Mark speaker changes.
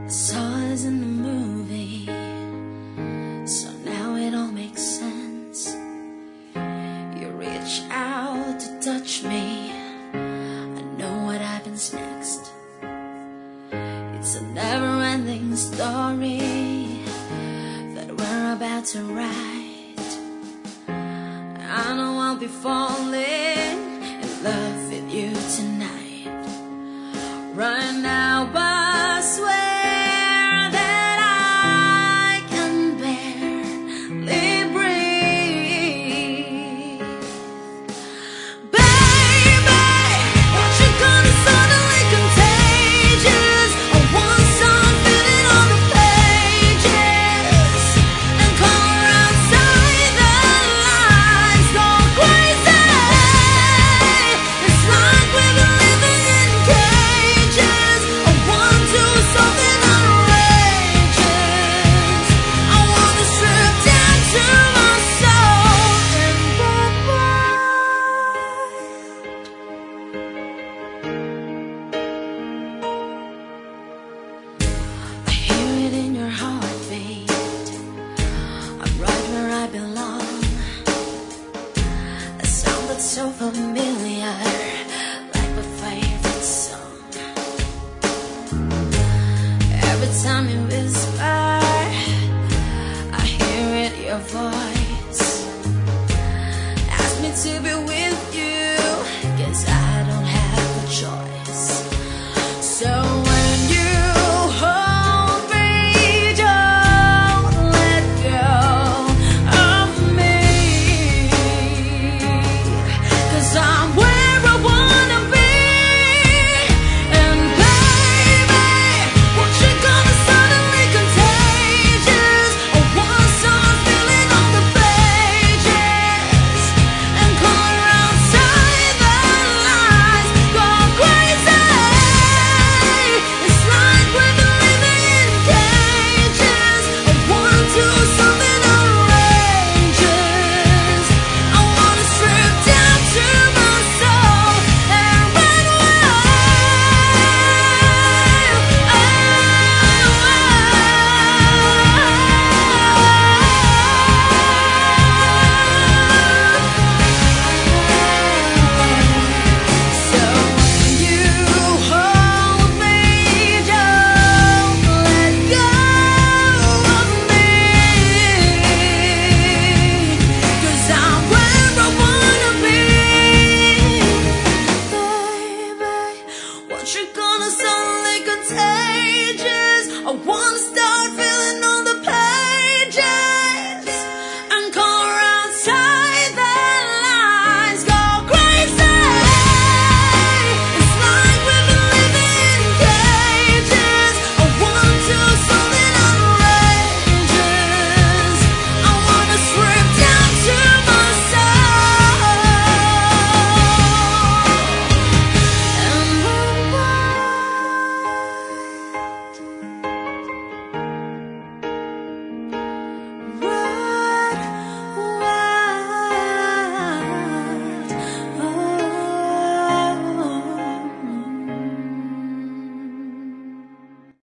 Speaker 1: Saw us in the movie, so now it all makes sense. You reach out to touch me, I know what happens next. It's a never-ending story that we're about to write. I know I'll be falling in love with you tonight. Right now, but I swear so familiar, like my favorite song. Every time you whisper, I hear it, your voice. Ask me to be